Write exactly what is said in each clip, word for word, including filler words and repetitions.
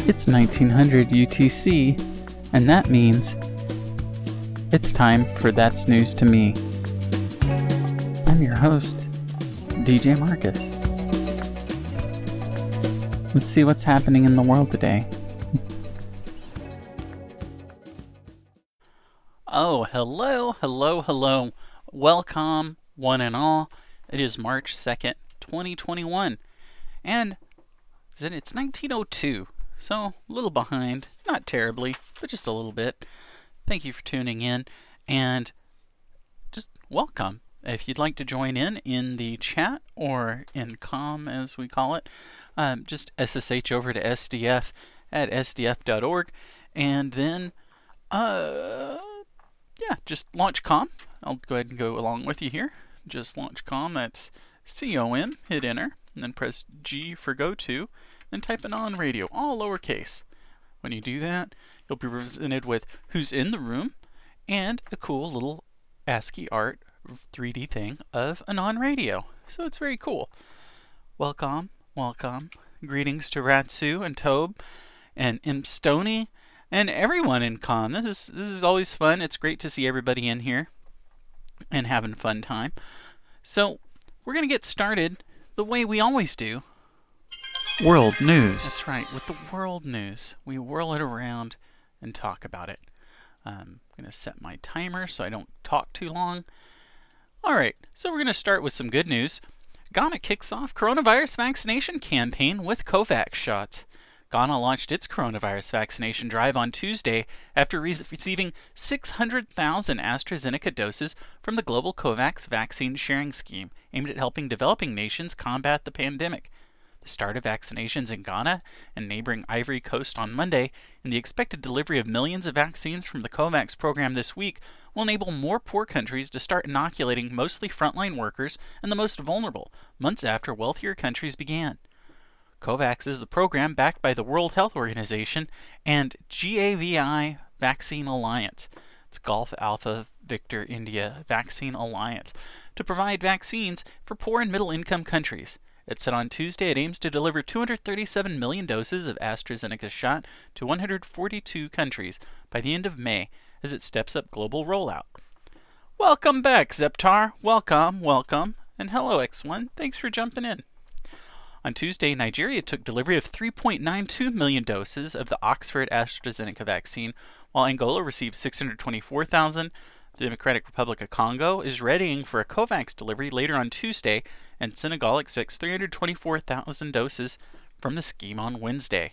It's nineteen hundred U T C, and that means it's time for That's News to Me. I'm your host, D J Marcus. Let's see what's happening in the world today. Oh, hello, hello, hello. Welcome, one and all. It is March second, twenty twenty-one, and it's nineteen oh two. So, a little behind, not terribly, but just a little bit. Thank you for tuning in, and just welcome. If you'd like to join in in the chat, or in comm as we call it, um, just S S H over to S D F at S D F dot org, and then, uh, yeah, just launch comm. I'll go ahead and go along with you here. Just launch comm, that's C O M, hit enter, and then press G for go to. Then type in on radio, all lowercase. When you do that, you'll be presented with who's in the room and a cool little ASCII art three D thing of an on radio. So it's very cool. Welcome, welcome. Greetings to Ratsu and Tobe and Imp Stoney and everyone in comm. This is this is always fun. It's great to see everybody in here and having a fun time. So we're gonna get started the way we always do. World news. That's right, with the world news. We whirl it around and talk about it. Um, I'm going to set my timer so I don't talk too long. Alright, so we're going to start with some good news. Ghana kicks off coronavirus vaccination campaign with COVAX shots. Ghana launched its coronavirus vaccination drive on Tuesday after re- receiving six hundred thousand AstraZeneca doses from the global COVAX vaccine sharing scheme aimed at helping developing nations combat the pandemic. The start of vaccinations in Ghana and neighboring Ivory Coast on Monday, and the expected delivery of millions of vaccines from the COVAX program this week will enable more poor countries to start inoculating mostly frontline workers and the most vulnerable, months after wealthier countries began. COVAX is the program backed by the World Health Organization and GAVI Vaccine Alliance. It's Golf Alpha Victor India Vaccine Alliance to provide vaccines for poor and middle-income countries. It said on Tuesday it aims to deliver two hundred thirty-seven million doses of AstraZeneca's shot to one hundred forty-two countries by the end of May as it steps up global rollout. Welcome back, Zeptar. Welcome, welcome. And hello, X one. Thanks for jumping in. On Tuesday, Nigeria took delivery of three point nine two million doses of the Oxford AstraZeneca vaccine, while Angola received six hundred twenty-four thousand. The Democratic Republic of Congo is readying for a COVAX delivery later on Tuesday, and Senegal expects three hundred twenty-four thousand doses from the scheme on Wednesday.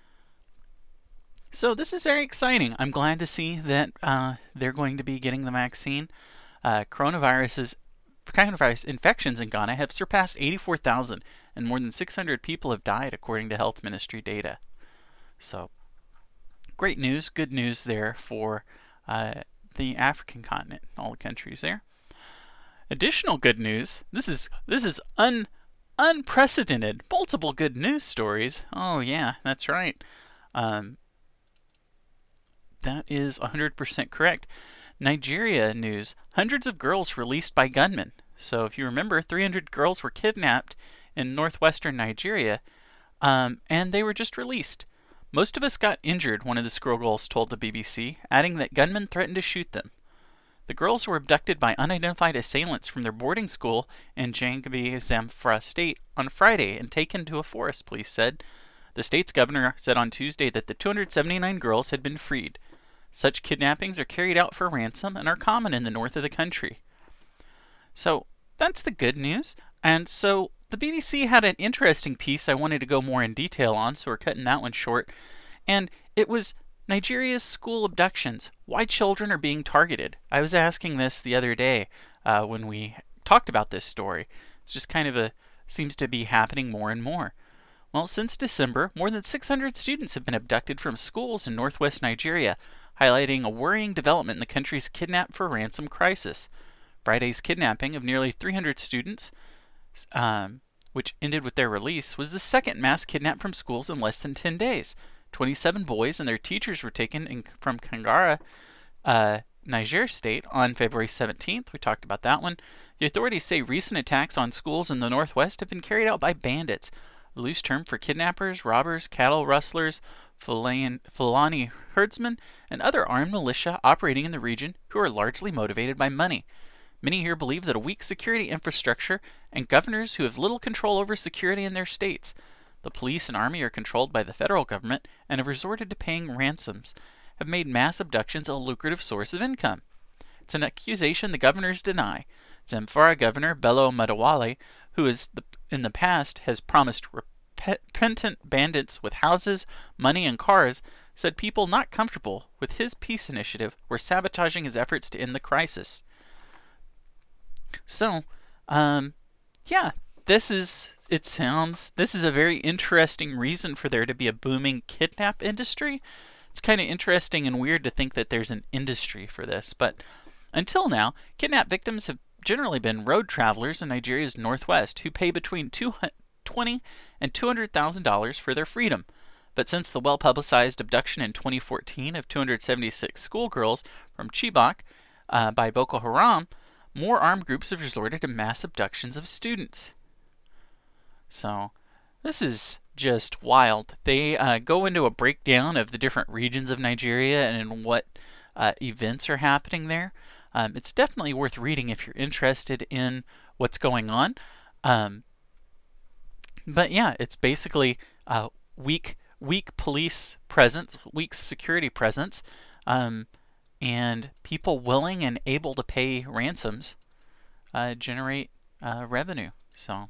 So this is very exciting. I'm glad to see that uh, they're going to be getting the vaccine. Uh, coronaviruses, coronavirus infections in Ghana have surpassed eighty-four thousand, and more than six hundred people have died, according to Health Ministry data. So, great news, good news there for uh, the African continent, all the countries there. Additional good news. This is this is un unprecedented. Multiple good news stories. Oh yeah, that's right. Um, that is one hundred percent correct. Nigeria news. Hundreds of girls released by gunmen. So if you remember, three hundred girls were kidnapped in northwestern Nigeria, um, and they were just released. Most of us got injured, one of the girls told the B B C, adding that gunmen threatened to shoot them. The girls were abducted by unidentified assailants from their boarding school in Jangabi, Zamfara State on Friday and taken to a forest, police said. The state's governor said on Tuesday that the two hundred seventy-nine girls had been freed. Such kidnappings are carried out for ransom and are common in the north of the country. So, that's the good news. And so, the B B C had an interesting piece I wanted to go more in detail on, so we're cutting that one short. And it was Nigeria's school abductions. Why children are being targeted. I was asking this the other day uh, when we talked about this story. It's just kind of a, seems to be happening more and more. Well, since December, more than six hundred students have been abducted from schools in northwest Nigeria, highlighting a worrying development in the country's kidnap for ransom crisis. Friday's kidnapping of nearly three hundred students, um, which ended with their release, was the second mass kidnap from schools in less than ten days. twenty-seven boys and their teachers were taken in, from Kangara, uh, Niger State on February seventeenth. We talked about that one. The authorities say recent attacks on schools in the northwest have been carried out by bandits. a loose term for kidnappers, robbers, cattle rustlers, Fulani herdsmen, and other armed militia operating in the region who are largely motivated by money. Many here believe that a weak security infrastructure and governors who have little control over security in their states. The police and army are controlled by the federal government and have resorted to paying ransoms, have made mass abductions a lucrative source of income. It's an accusation the governors deny. Zamfara Governor Bello Matawalle, who is the, in the past has promised repentant bandits with houses, money, and cars, said people not comfortable with his peace initiative were sabotaging his efforts to end the crisis. So, um, yeah, this is, it sounds, this is a very interesting reason for there to be a booming kidnap industry. It's kind of interesting and weird to think that there's an industry for this, but until now, kidnap victims have generally been road travelers in Nigeria's northwest who pay between twenty thousand dollars and two hundred thousand dollars for their freedom. But since the well-publicized abduction in twenty fourteen of two hundred seventy-six schoolgirls from Chibok uh, by Boko Haram, more armed groups have resorted to mass abductions of students. So, this is just wild. They uh, go into a breakdown of the different regions of Nigeria and what uh, events are happening there. Um, it's definitely worth reading if you're interested in what's going on. Um, but yeah, it's basically uh, weak, weak police presence, weak security presence, um, and people willing and able to pay ransoms uh, generate uh, revenue. So,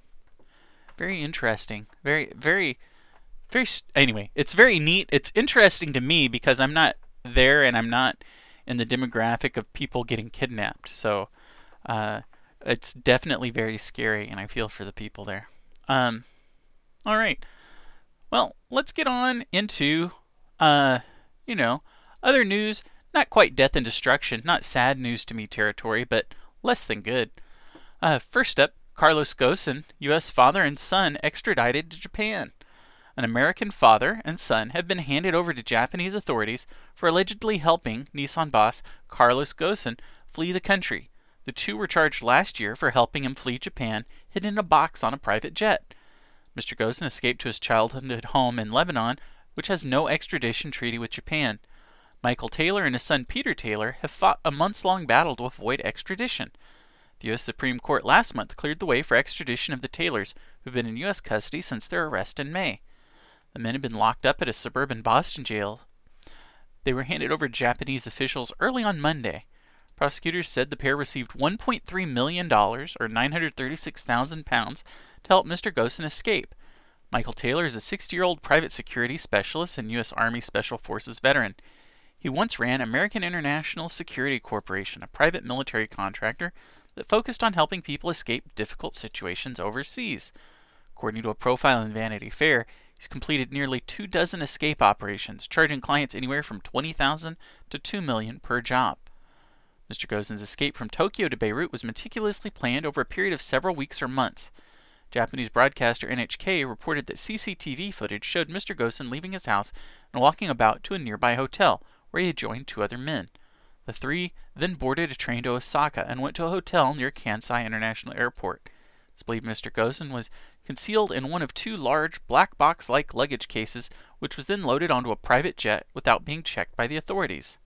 very interesting. Very, very, very. Anyway, it's very neat. It's interesting to me because I'm not there and I'm not in the demographic of people getting kidnapped. So uh, it's definitely very scary, and I feel for the people there. Um, all right. Well, let's get on into, uh, you know, other news. Not quite death and destruction, not sad news to me territory, but less than good. Uh, first up, Carlos Ghosn, U S father and son, extradited to Japan. An American father and son have been handed over to Japanese authorities for allegedly helping Nissan boss Carlos Ghosn flee the country. The two were charged last year for helping him flee Japan, hidden in a box on a private jet. Mister Ghosn escaped to his childhood home in Lebanon, which has no extradition treaty with Japan. Michael Taylor and his son Peter Taylor have fought a months-long battle to avoid extradition. The U S Supreme Court last month cleared the way for extradition of the Taylors, who've been in U S custody since their arrest in May. The men had been locked up at a suburban Boston jail. They were handed over to Japanese officials early on Monday. Prosecutors said the pair received one point three million dollars, or nine hundred thirty-six thousand pounds, to help Mister Ghosn escape. Michael Taylor is a sixty-year-old private security specialist and U S Army Special Forces veteran. He once ran American International Security Corporation, a private military contractor that focused on helping people escape difficult situations overseas. According to a profile in Vanity Fair, he's completed nearly two dozen escape operations, charging clients anywhere from twenty thousand dollars to two million dollars per job. Mister Ghosn's escape from Tokyo to Beirut was meticulously planned over a period of several weeks or months. Japanese broadcaster N H K reported that C C T V footage showed Mister Ghosn leaving his house and walking about to a nearby hotel, where he had joined two other men. The three then boarded a train to Osaka and went to a hotel near Kansai International Airport. It's believed Mister Ghosn was concealed in one of two large black box-like luggage cases, which was then loaded onto a private jet without being checked by the authorities.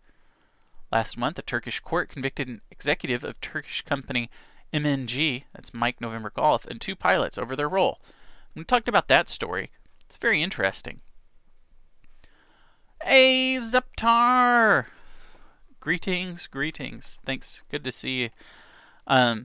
Last month, a Turkish court convicted an executive of Turkish company M N G, that's Mike November Golf, and two pilots over their role. We talked about that story. It's very interesting. Hey, Zeptar! Greetings, greetings. Thanks. Good to see you. Um,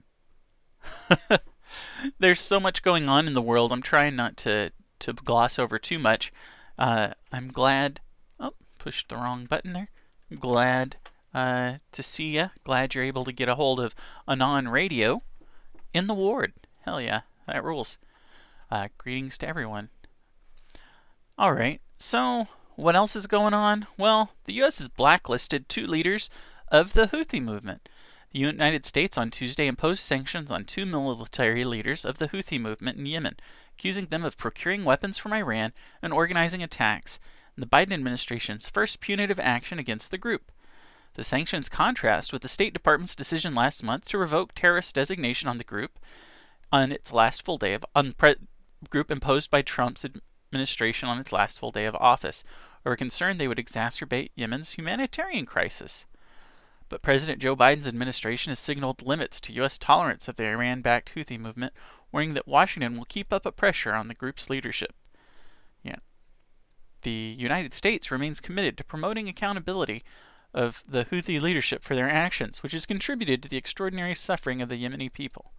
there's so much going on in the world. I'm trying not to, to gloss over too much. Uh, I'm glad... Oh, pushed the wrong button there. I'm glad uh, to see you. Glad you're able to get a hold of Anon Radio in the ward. Hell yeah, that rules. Uh, greetings to everyone. Alright, so... what else is going on? Well, the U S has blacklisted two leaders of the Houthi movement. The United States on Tuesday imposed sanctions on two military leaders of the Houthi movement in Yemen, accusing them of procuring weapons from Iran and organizing attacks, in the Biden administration's first punitive action against the group. The sanctions contrast with the State Department's decision last month to revoke terrorist designation on the group on its last full day of unpre- group imposed by Trump's administration on its last full day of office, over concern they would exacerbate Yemen's humanitarian crisis. But President Joe Biden's administration has signaled limits to U S tolerance of the Iran-backed Houthi movement, warning that Washington will keep up a pressure on the group's leadership. Yeah. The United States remains committed to promoting accountability of the Houthi leadership for their actions, which has contributed to the extraordinary suffering of the Yemeni people.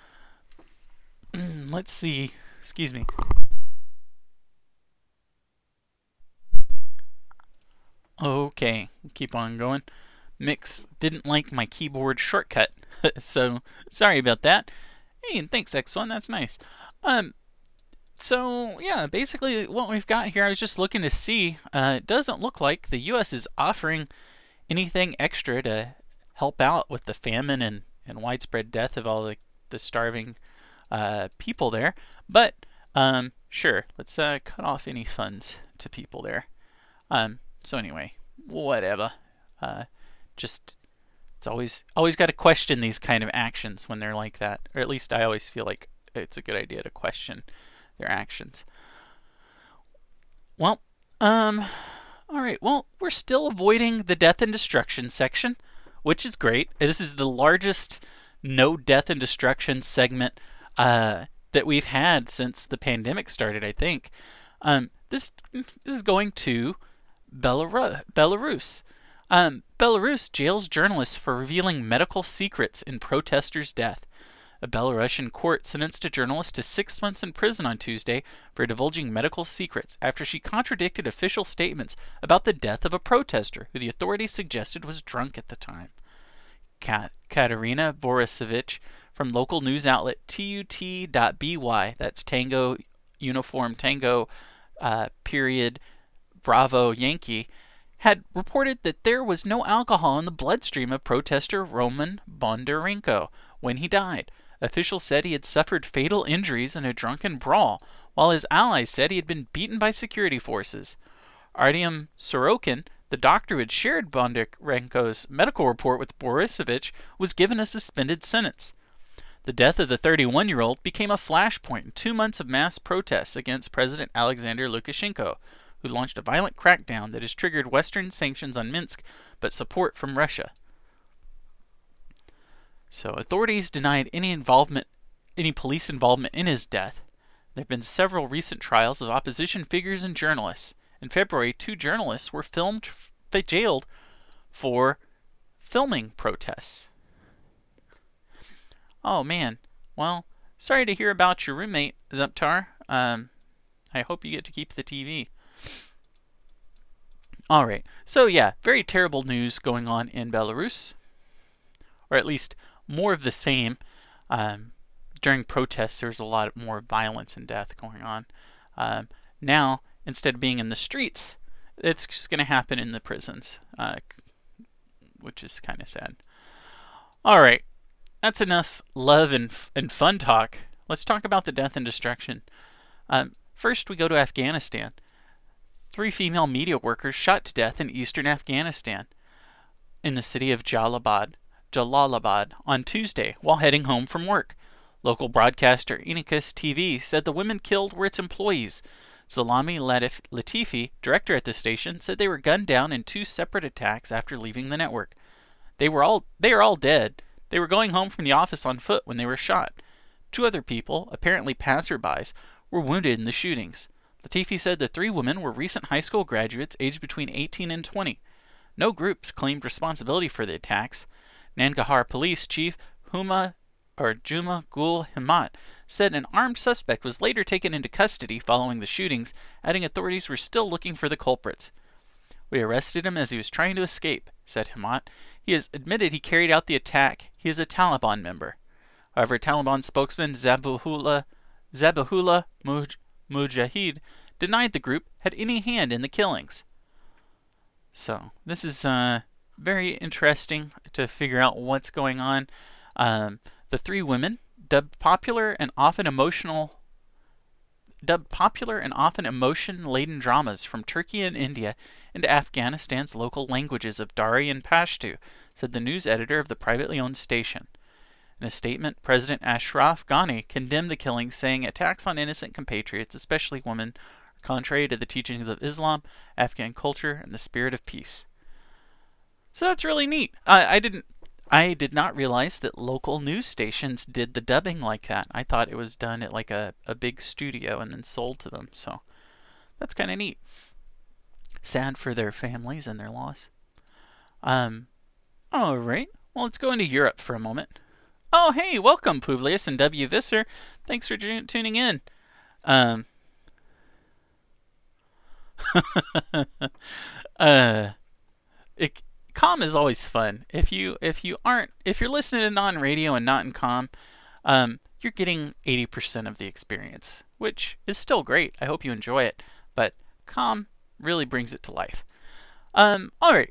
Let's see. Excuse me. Okay, keep on going. Mix didn't like my keyboard shortcut, so sorry about that. Hey, and thanks X one, that's nice. Um, so yeah, basically what we've got here, I was just looking to see. Uh, it doesn't look like the U S is offering anything extra to help out with the famine and, and widespread death of all the, the starving uh, people there. But um, sure, let's uh, cut off any funds to people there. Um, so anyway, whatever. Uh, just it's always always got to question these kind of actions when they're like that, or at least I always feel like it's a good idea to question their actions. Well, um, all right. Well, we're still avoiding the death and destruction section, which is great. This is the largest no death and destruction segment uh, that we've had since the pandemic started, I think. Um, this this is going to Belarus. Belarus. Um, Belarus jails journalists for revealing medical secrets in protesters' death. A Belarusian court sentenced a journalist to six months in prison on Tuesday for divulging medical secrets after she contradicted official statements about the death of a protester who the authorities suggested was drunk at the time. Ka- Katerina Borisovich from local news outlet T U T dot B Y, that's Tango Uniform Tango uh, period Bravo Yankee, had reported that there was no alcohol in the bloodstream of protester Roman Bondarenko when he died. Officials said he had suffered fatal injuries in a drunken brawl, while his allies said he had been beaten by security forces. Artyom Sorokin, the doctor who had shared Bondarenko's medical report with Borisovich, was given a suspended sentence. The death of the thirty-one-year-old became a flashpoint in two months of mass protests against President Alexander Lukashenko, who launched a violent crackdown that has triggered Western sanctions on Minsk, but support from Russia. So authorities denied any involvement, any police involvement in his death. There have been several recent trials of opposition figures and journalists. In February, two journalists were filmed, jailed for filming protests. Oh man, well, sorry to hear about your roommate, Zuptar. Um, I hope you get to keep the T V. Alright, so yeah, very terrible news going on in Belarus. Or at least more of the same. Um, during protests, there's a lot more violence and death going on. Um, now, instead of being in the streets, it's just going to happen in the prisons, uh, which is kind of sad. Alright, that's enough love and, f- and fun talk. Let's talk about the death and destruction. Um, first, we go to Afghanistan. Three female media workers shot to death in eastern Afghanistan in the city of Jalalabad, Jalalabad on Tuesday while heading home from work. Local broadcaster Inikus T V said the women killed were its employees. Zalami Latif- Latifi, director at the station, said they were gunned down in two separate attacks after leaving the network. They were all they are all dead. They were going home from the office on foot when they were shot. Two other people, apparently passerbys, were wounded in the shootings. Latifi said the three women were recent high school graduates aged between eighteen and twenty. No groups claimed responsibility for the attacks. Nangarhar Police Chief Huma or Juma Gul Himmat said an armed suspect was later taken into custody following the shootings, adding authorities were still looking for the culprits. We arrested him as he was trying to escape, said Himmat. He has admitted he carried out the attack. He is a Taliban member. However, Taliban spokesman Zabihullah, Zabihullah Muj- Mujahid denied the group had any hand in the killings. So, this is uh, very interesting to figure out what's going on. Um, the three women, dubbed popular and often emotional, dubbed popular and often emotion-laden dramas from Turkey and India into Afghanistan's local languages of Dari and Pashto, said the news editor of the privately owned station. In a statement, President Ashraf Ghani condemned the killings, saying attacks on innocent compatriots, especially women, are contrary to the teachings of Islam, Afghan culture, and the spirit of peace. So that's really neat. I, I didn't, I did not realize that local news stations did the dubbing like that. I thought it was done at like a, a big studio and then sold to them. So that's kind of neat. Sad for their families and their loss. Um, all right. Well, let's go into Europe for a moment. Oh, hey, welcome, Publius and W. Visser. Thanks for j- tuning in. Um, uh, it, comm is always fun. If you if you aren't if you're listening to non-radio and not in comm, um, you're getting eighty percent of the experience, which is still great. I hope you enjoy it, but comm really brings it to life. Um, all right.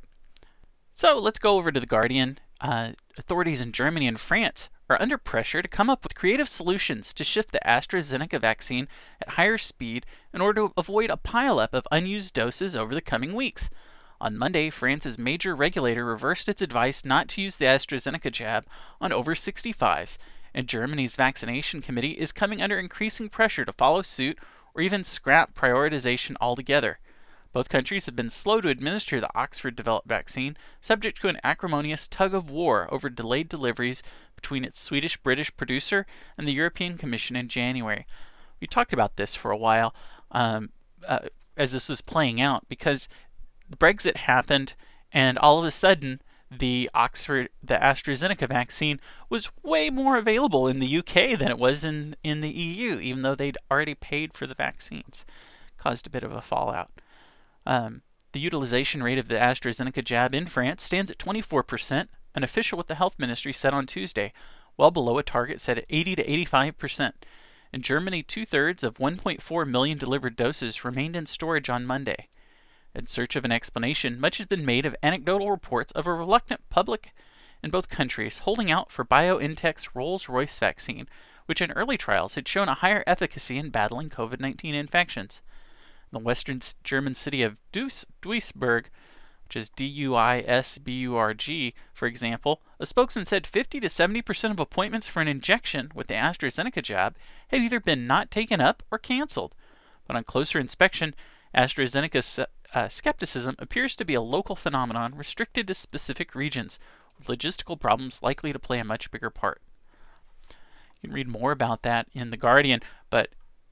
So let's go over to The Guardian. Uh, authorities in Germany and France are under pressure to come up with creative solutions to shift the AstraZeneca vaccine at higher speed in order to avoid a pileup of unused doses over the coming weeks. On Monday, France's major regulator reversed its advice not to use the AstraZeneca jab on over sixty-fives, and Germany's vaccination committee is coming under increasing pressure to follow suit or even scrap prioritization altogether. Both countries have been slow to administer the Oxford-developed vaccine, subject to an acrimonious tug-of-war over delayed deliveries between its Swedish-British producer and the European Commission in January. We talked about this for a while um, uh, as this was playing out, because Brexit happened, and all of a sudden, the Oxford, the AstraZeneca vaccine was way more available in the U K than it was in, in the E U, even though they'd already paid for the vaccines. Caused a bit of a fallout. Um, the utilization rate of the AstraZeneca jab in France stands at twenty-four percent, an official with the health ministry said on Tuesday, well below a target set at eighty to eighty-five percent. In Germany, two-thirds of one point four million delivered doses remained in storage on Monday. In search of an explanation, much has been made of anecdotal reports of a reluctant public in both countries holding out for BioNTech's Rolls-Royce vaccine, which in early trials had shown a higher efficacy in battling COVID nineteen infections. In the western German city of Duis- Duisburg, which is D U I S B U R G, for example, a spokesman said fifty to seventy percent of appointments for an injection with the AstraZeneca jab had either been not taken up or canceled. But on closer inspection, AstraZeneca's uh, skepticism appears to be a local phenomenon restricted to specific regions, with logistical problems likely to play a much bigger part. You can read more about that in The Guardian, but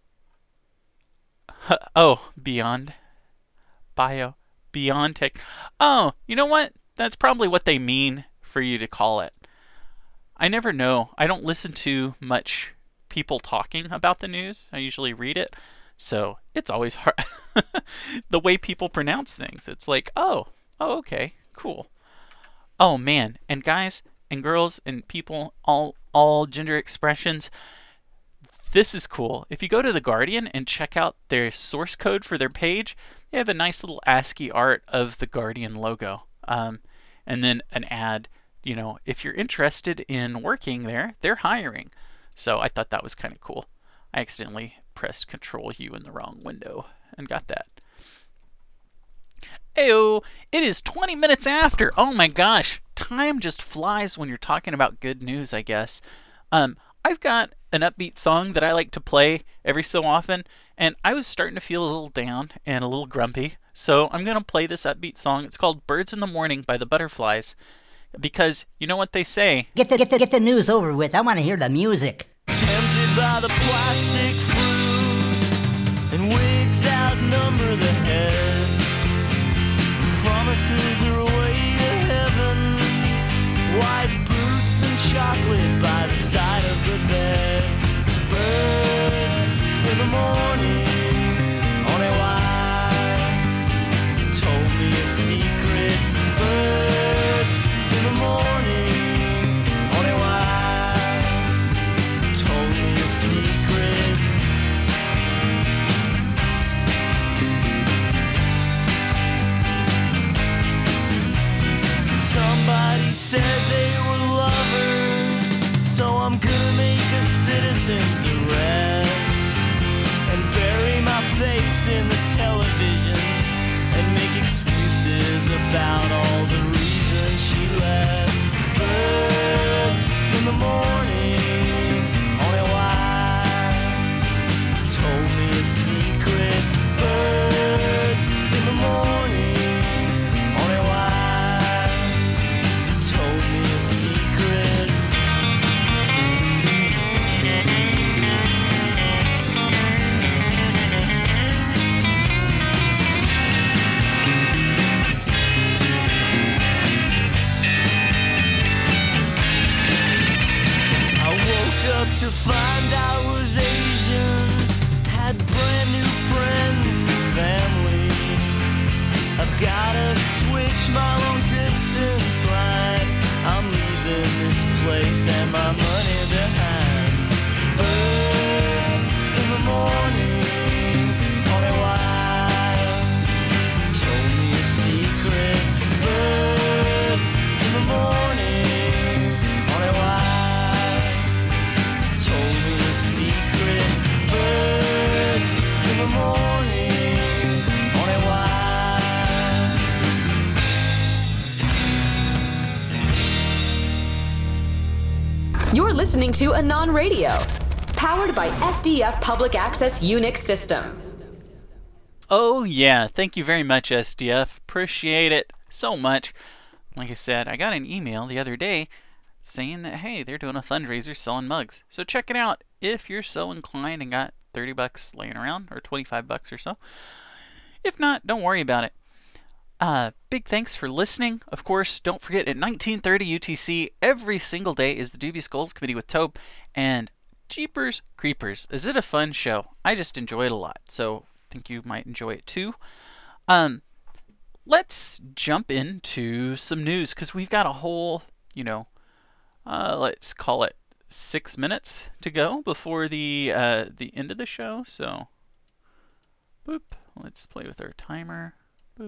oh, beyond bio, BioNTech. Oh, you know what? That's probably what they mean for you to call it. I never know. I don't listen to much people talking about the news. I usually read it. So it's always hard. The way people pronounce things. It's like, oh, oh, okay, cool. Oh, man. And guys and girls and people, all all gender expressions, this is cool. If you go to The Guardian and check out their source code for their page, they have a nice little ASCII art of the Guardian logo. Um, and then an ad, you know, if you're interested in working there, they're hiring. So I thought that was kind of cool. I accidentally pressed Control U in the wrong window and got that. Ayo, it is twenty minutes after. Oh my gosh, time just flies when you're talking about good news, I guess. Um, I've got an upbeat song that I like to play every so often, and I was starting to feel a little down and a little grumpy, so I'm going to play this upbeat song. It's called Birds in the Morning by the Butterflies, because you know what they say. Get the, get the, get the news over with. I want to hear the music. Tempted by the plastic fruit, and wigs outnumber the head. Promises are a way to heaven, white boots and chocolate by the side of the bed. Birds in the morning on a wire told me a secret. Birds in the morning on a wire told me a secret. Somebody said they were lovers, so I'm gonna make listening to Anon Radio, powered by S D F Public Access Unix System. Oh yeah, thank you very much, S D F. Appreciate it so much. Like I said, I got an email the other day saying that, hey, they're doing a fundraiser selling mugs. So check it out if you're so inclined and got thirty bucks laying around, or twenty-five bucks or so. If not, don't worry about it. Uh, big thanks for listening. Of course, don't forget at nineteen thirty U T C every single day is the Dubious Goals Committee with Tobe. And Jeepers Creepers, is it a fun show? I just enjoy it a lot, so I think you might enjoy it too. Um, let's jump into some news, because we've got a whole, you know, uh, let's call it six minutes to go before the uh, the end of the show. So, boop. Let's play with our timer. Boop.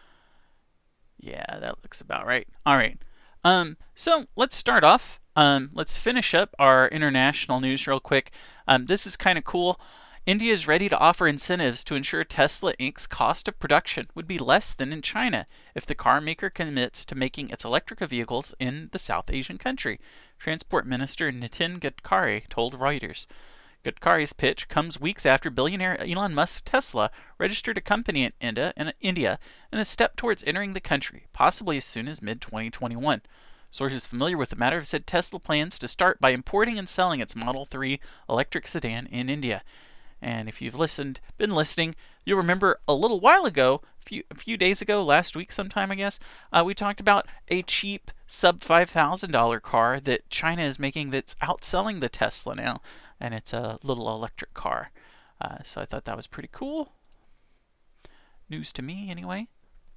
Yeah, that looks about right. All right. Um, so let's start off. Um, let's finish up our international news real quick. Um, this is kind of cool. India is ready to offer incentives to ensure Tesla Incorporated's cost of production would be less than in China if the car maker commits to making its electric vehicles in the South Asian country, Transport Minister Nitin Gadkari told Reuters. Gadkari's pitch comes weeks after billionaire Elon Musk's Tesla registered a company in India, in India and a step towards entering the country, possibly as soon as mid twenty twenty-one. Sources familiar with the matter have said Tesla plans to start by importing and selling its Model three electric sedan in India. And if you've listened, been listening, you'll remember a little while ago, a few, a few days ago, last week sometime, I guess, uh, we talked about a cheap sub five thousand dollars car that China is making that's outselling the Tesla now. And it's a little electric car. Uh, so I thought that was pretty cool. News to me, anyway.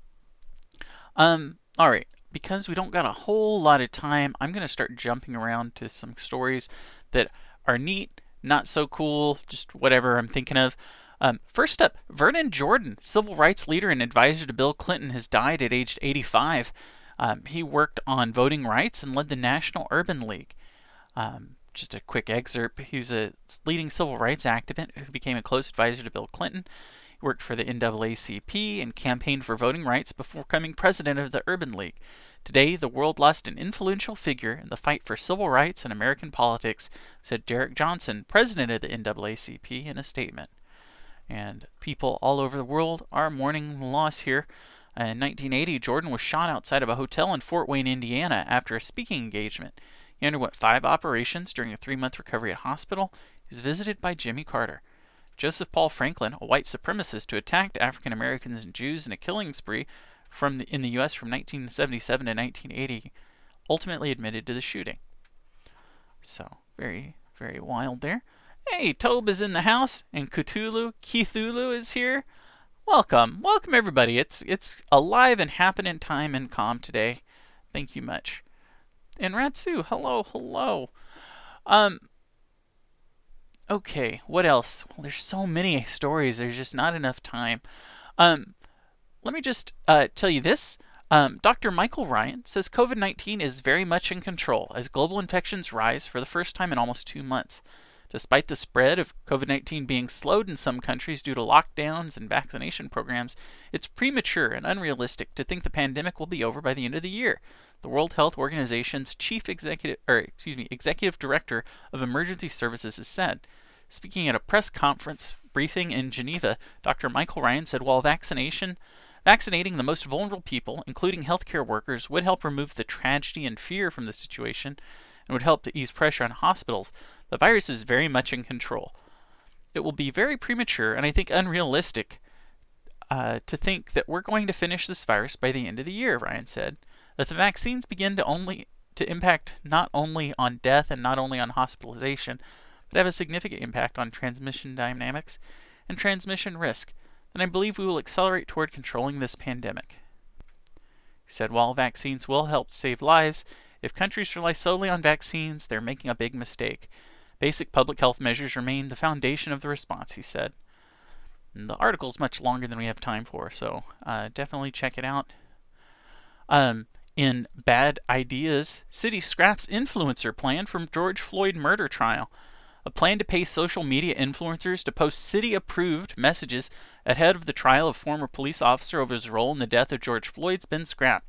Um, all right. Because we don't got a whole lot of time, I'm going to start jumping around to some stories that are neat, not so cool, just whatever I'm thinking of. Um, first up, Vernon Jordan, civil rights leader and advisor to Bill Clinton, has died at age eighty-five. Um, he worked on voting rights and led the National Urban League. Um, Just a quick excerpt. He was a leading civil rights activist who became a close advisor to Bill Clinton. He worked for the N double A C P and campaigned for voting rights before becoming president of the Urban League. Today, the world lost an influential figure in the fight for civil rights in American politics, said Derek Johnson, president of the N double A C P, in a statement. And people all over the world are mourning the loss here. In nineteen eighty, Jordan was shot outside of a hotel in Fort Wayne, Indiana, after a speaking engagement. He underwent five operations during a three-month recovery at hospital. He was visited by Jimmy Carter. Joseph Paul Franklin, a white supremacist who attacked African Americans and Jews in a killing spree from the, in the U S from nineteen seventy-seven to nineteen eighty, ultimately admitted to the shooting. So, very, very wild there. Hey, Tobe is in the house, and Cthulhu, Cthulhu is here. Welcome, welcome everybody. It's it's alive and happening time and calm today. Thank you much. And Ratsu, hello, hello. Um, okay, what else? Well, there's so many stories. There's just not enough time. Um, let me just uh, tell you this. Um, Doctor Michael Ryan says COVID nineteen is very much in control as global infections rise for the first time in almost two months. Despite the spread of COVID nineteen being slowed in some countries due to lockdowns and vaccination programs, it's premature and unrealistic to think the pandemic will be over by the end of the year. The World Health Organization's chief executive, or excuse me, executive director of emergency services has said. Speaking at a press conference briefing in Geneva, Doctor Michael Ryan said while vaccination, vaccinating the most vulnerable people, including healthcare workers, would help remove the tragedy and fear from the situation and would help to ease pressure on hospitals, the virus is very much in control. It will be very premature and I think unrealistic uh, to think that we're going to finish this virus by the end of the year, Ryan said. That the vaccines begin to only to impact not only on death and not only on hospitalization, but have a significant impact on transmission dynamics and transmission risk, then I believe we will accelerate toward controlling this pandemic. He said while vaccines will help save lives, if countries rely solely on vaccines, they're making a big mistake. Basic public health measures remain the foundation of the response, he said. And the article's much longer than we have time for, so uh, definitely check it out. Um, in Bad Ideas, city scraps influencer plan from George Floyd murder trial. A plan to pay social media influencers to post city-approved messages ahead of the trial of former police officer over his role in the death of George Floyd's been scrapped.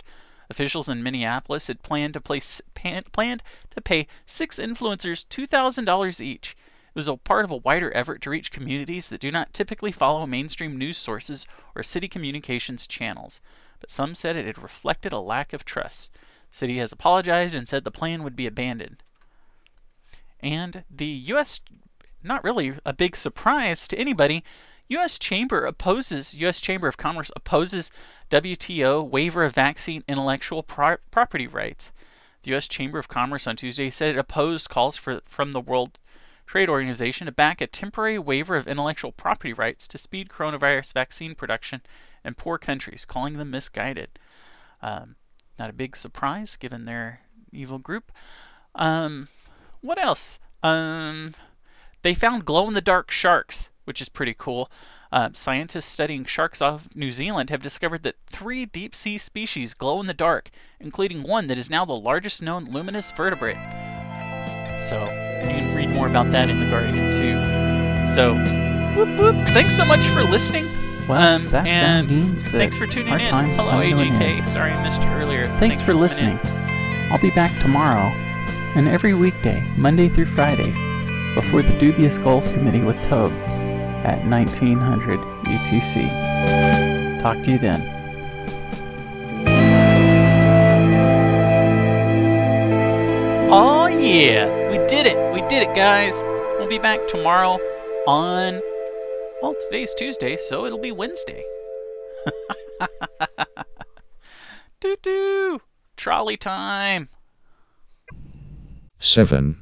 Officials in Minneapolis had planned to, place, pan, planned to pay six influencers two thousand dollars each. It was a part of a wider effort to reach communities that do not typically follow mainstream news sources or city communications channels. But some said it had reflected a lack of trust. The city has apologized and said the plan would be abandoned. And the U S, not really a big surprise to anybody, U S Chamber opposes, U S Chamber of Commerce opposes W T O waiver of vaccine intellectual pro- property rights. The U S Chamber of Commerce on Tuesday said it opposed calls for, from the World Trade Organization to back a temporary waiver of intellectual property rights to speed coronavirus vaccine production in poor countries, calling them misguided. Um, not a big surprise given their evil group. Um, what else? Um, they found glow-in-the-dark sharks, which is pretty cool. Uh, scientists studying sharks off New Zealand have discovered that three deep-sea species glow in the dark, including one that is now the largest known luminous vertebrate. So, you can read more about that in The Guardian, too. So, whoop whoop, thanks so much for listening. Well, um, that and means that thanks for tuning our in. time's Hello, come A to G an K. end. Sorry I missed you earlier. Thanks, for coming listening. in. I'll be back tomorrow, and every weekday, Monday through Friday, before the Dubious Goals Committee with Toad at nineteen hundred U T C. Talk to you then. Oh yeah, we did it. We did it, guys. We'll be back tomorrow on, well, today's Tuesday, so it'll be Wednesday. Doo-doo. Trolley time. seven